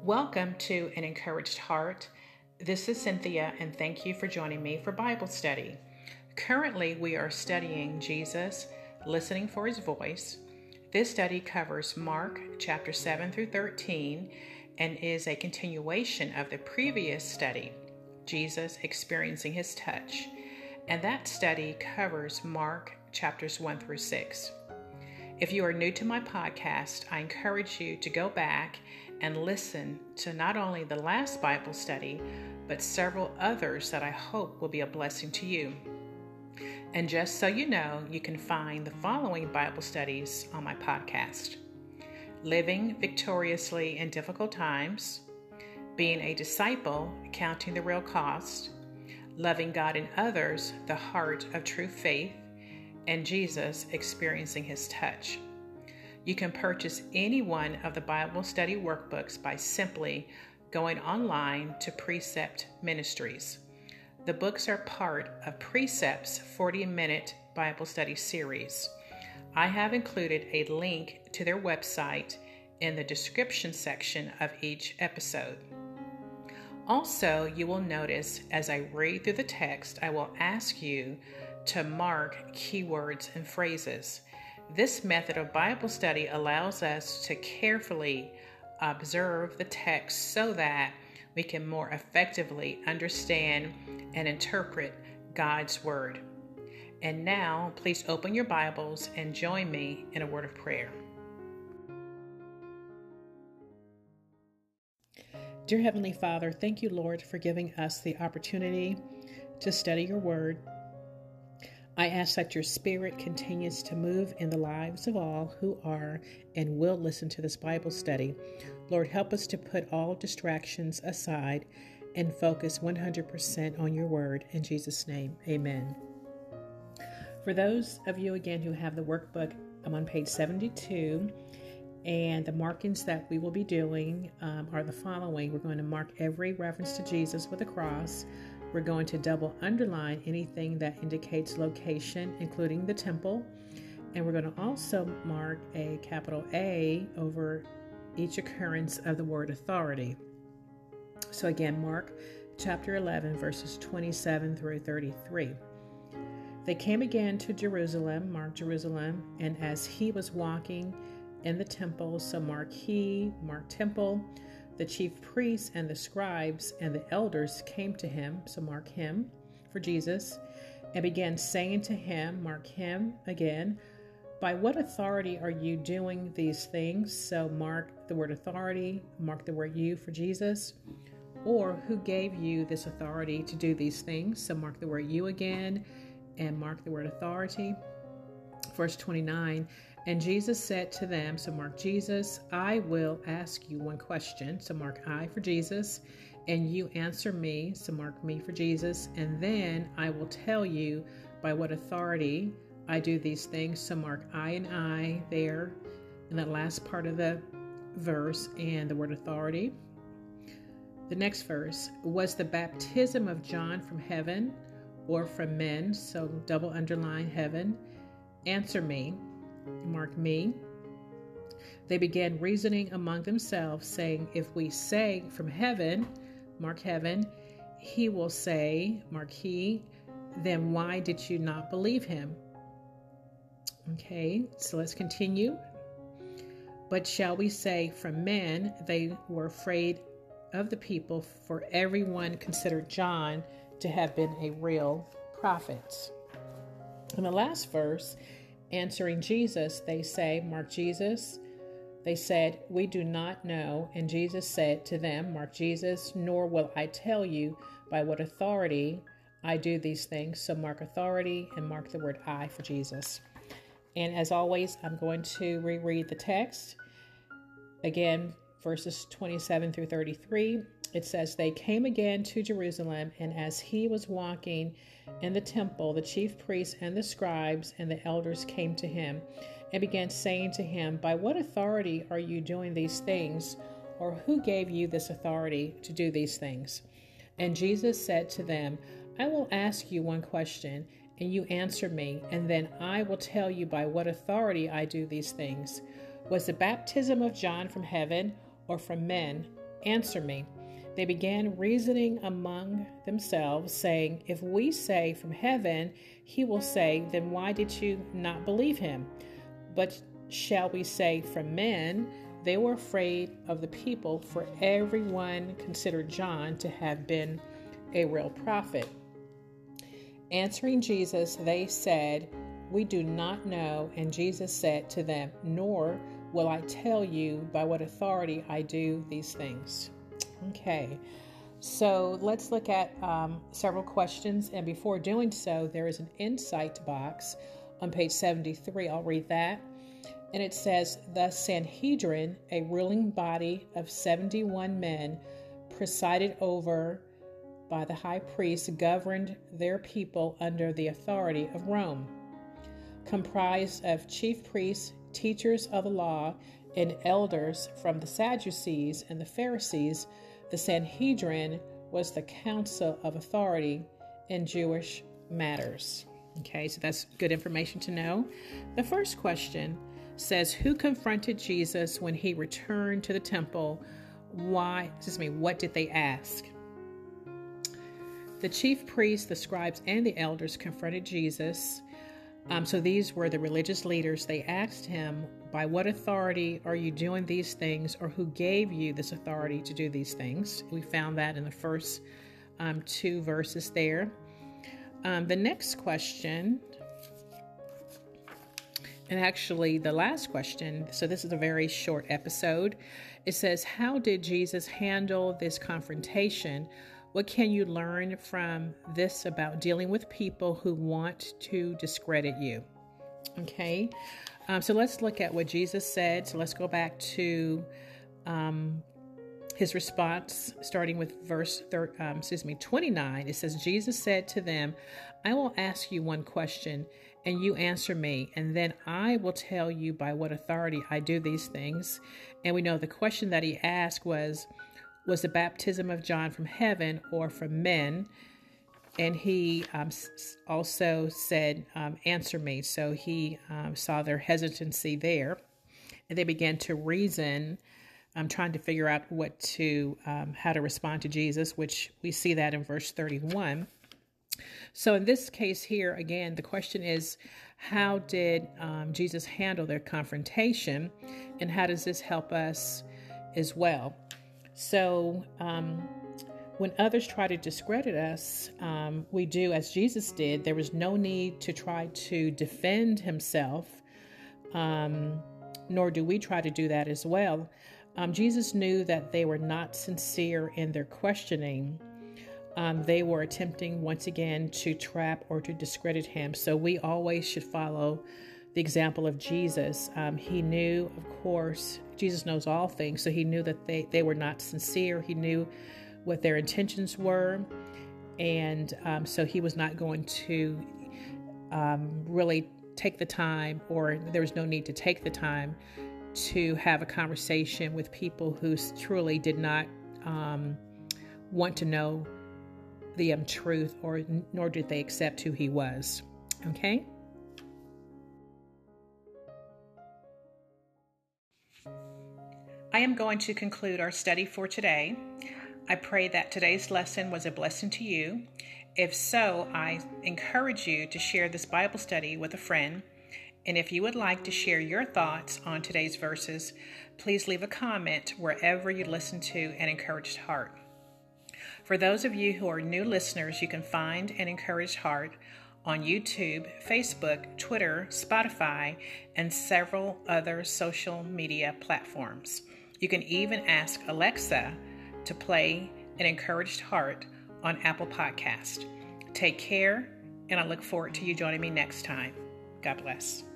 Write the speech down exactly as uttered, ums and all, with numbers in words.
Welcome to An Encouraged Heart. This is Cynthia, and thank you for joining me for Bible study. Currently, we are studying Jesus, listening for his voice. This study covers Mark chapter seven through thirteen and is a continuation of the previous study, Jesus experiencing his touch. And that study covers Mark chapters one through six. If you are new to my podcast, I encourage you to go back and listen to not only the last Bible study, but several others that I hope will be a blessing to you. And just so you know, you can find the following Bible studies on my podcast: Living Victoriously in Difficult Times, Being a Disciple, Counting the Real Cost, Loving God and Others, The Heart of True Faith, and Jesus Experiencing His Touch. You can purchase any one of the Bible study workbooks by simply going online to Precept Ministries. The books are part of Precept's forty-minute Bible study series. I have included a link to their website in the description section of each episode. Also, you will notice as I read through the text, I will ask you to mark keywords and phrases. This method of Bible study allows us to carefully observe the text so that we can more effectively understand and interpret God's Word. And now, please open your Bibles and join me in a word of prayer. Dear Heavenly Father, thank you, Lord, for giving us the opportunity to study your Word. I ask that your Spirit continues to move in the lives of all who are and will listen to this Bible study. Lord, help us to put all distractions aside and focus one hundred percent on your word. In Jesus' name, amen. For those of you, again, who have the workbook, I'm on page seventy-two, and the markings that we will be doing um, are the following. We're going to mark every reference to Jesus with a cross. We're going to double underline anything that indicates location, including the temple. And we're going to also mark a capital A over each occurrence of the word authority. So again, Mark chapter eleven, verses twenty-seven through thirty-three. They came again to Jerusalem, mark Jerusalem, and as he was walking in the temple, so mark he, mark temple, the chief priests and the scribes and the elders came to him, so mark him for Jesus, and began saying to him, mark him again, by what authority are you doing these things? So mark the word authority, mark the word you for Jesus, or who gave you this authority to do these things? So mark the word you again, and mark the word authority. Verse twenty-nine, and Jesus said to them, so mark Jesus, I will ask you one question, so mark I for Jesus, and you answer me, so mark me for Jesus, and then I will tell you by what authority I do these things, so mark I and I there in that last part of the verse and the word authority. The next verse, was the baptism of John from heaven or from men? So double underline heaven. Answer me. Mark me. They began reasoning among themselves, saying, if we say from heaven, mark heaven, he will say, mark he, then why did you not believe him? Okay, so let's continue. But shall we say from men? They were afraid of the people, for everyone considered John to have been a real prophet. In the last verse, answering Jesus, they say, mark Jesus. They said, we do not know. And Jesus said to them, mark Jesus, nor will I tell you by what authority I do these things. So mark authority and mark the word I for Jesus. And as always, I'm going to reread the text. Again, verses twenty-seven through thirty-three. It says, they came again to Jerusalem, and as he was walking in the temple, the chief priests and the scribes and the elders came to him and began saying to him, by what authority are you doing these things? Or who gave you this authority to do these things? And Jesus said to them, I will ask you one question, and you answer me, and then I will tell you by what authority I do these things. Was the baptism of John from heaven or from men? answer me." They began reasoning among themselves, saying, "If we say from heaven, he will say, then why did you not believe him? But shall we say from men?" They were afraid of the people, for everyone considered John to have been a real prophet. Answering Jesus, they said, "We do not know." And Jesus said to them, "Nor will I tell you by what authority I do these things." Okay, so let's look at um, several questions. And before doing so, there is an insight box on page seventy-three. I'll read that. And it says, "The Sanhedrin, a ruling body of seventy-one men, presided over by the high priest, governed their people under the authority of Rome. Comprised of chief priests, teachers of the law, and elders from the Sadducees and the Pharisees, the Sanhedrin was the council of authority in Jewish matters." Okay, so that's good information to know. The first question says, who confronted Jesus when he returned to the temple? Why, excuse me, what did they ask? The chief priests, the scribes, and the elders confronted Jesus. Um, so these were the religious leaders. They asked him, "By what authority are you doing these things, or who gave you this authority to do these things?" We found that in the first um, two verses there. Um, the next question, and actually the last question, so this is a very short episode. It says, how did Jesus handle this confrontation? What can you learn from this about dealing with people who want to discredit you? Okay, um, so let's look at what Jesus said. So let's go back to um, his response, starting with verse thir- um, excuse me, twenty-nine. It says, Jesus said to them, "I will ask you one question, and you answer me, and then I will tell you by what authority I do these things." And we know the question that he asked was, was the baptism of John from heaven or from men? And he um, also said, um, "Answer me." So he um, saw their hesitancy there, and they began to reason, um, trying to figure out what to, um, how to respond to Jesus, which we see that in verse thirty-one. So in this case here, again, the question is, how did um, Jesus handle their confrontation, and how does this help us as well? So um, when others try to discredit us, um, we do as Jesus did. There was no need to try to defend himself, um, nor do we try to do that as well. Um, Jesus knew that they were not sincere in their questioning. Um, they were attempting once again to trap or to discredit him. So we always should follow the example of Jesus. Um, he knew, of course, Jesus knows all things. So he knew that they, they were not sincere. He knew what their intentions were. And um, so he was not going to um, really take the time, or there was no need to take the time to have a conversation with people who truly did not um, want to know the um, truth, or nor did they accept who he was. Okay. I am going to conclude our study for today. I pray that today's lesson was a blessing to you. If so, I encourage you to share this Bible study with a friend. And if you would like to share your thoughts on today's verses, please leave a comment wherever you listen to An Encouraged Heart. For those of you who are new listeners, you can find An Encouraged Heart on YouTube, Facebook, Twitter, Spotify, and several other social media platforms. You can even ask Alexa to play An Encouraged Heart on Apple Podcast. Take care, and I look forward to you joining me next time. God bless.